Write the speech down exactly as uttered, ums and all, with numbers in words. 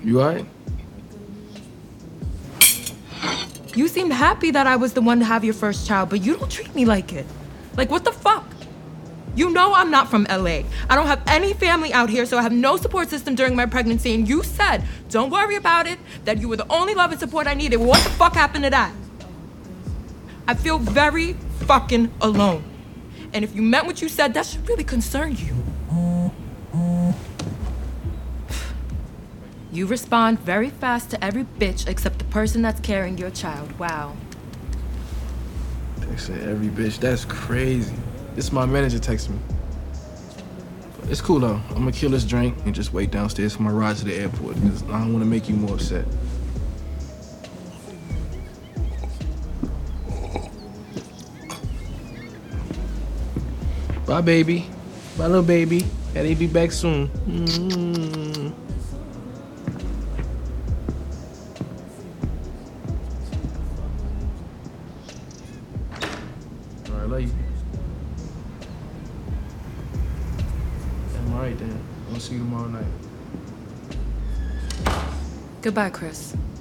You alright? You seemed happy that I was the one to have your first child, but you don't treat me like it. Like, what the fuck? You know I'm not from L A. I don't have any family out here, so I have no support system during my pregnancy, and you said, don't worry about it, that you were the only love and support I needed. What the fuck happened to that? I feel very fucking alone. And if you meant what you said, that should really concern you. You respond very fast to every bitch except the person that's carrying your child. Wow. They say every bitch, that's crazy. It's my manager texting me. It's cool though. I'm gonna kill this drink and just wait downstairs for my ride to the airport because I don't wanna make you more upset. Bye, baby. Bye, little baby. Daddy be back soon. Mm-hmm. All right, love you. I'm all right then. I'll see you tomorrow night. Goodbye, Chris.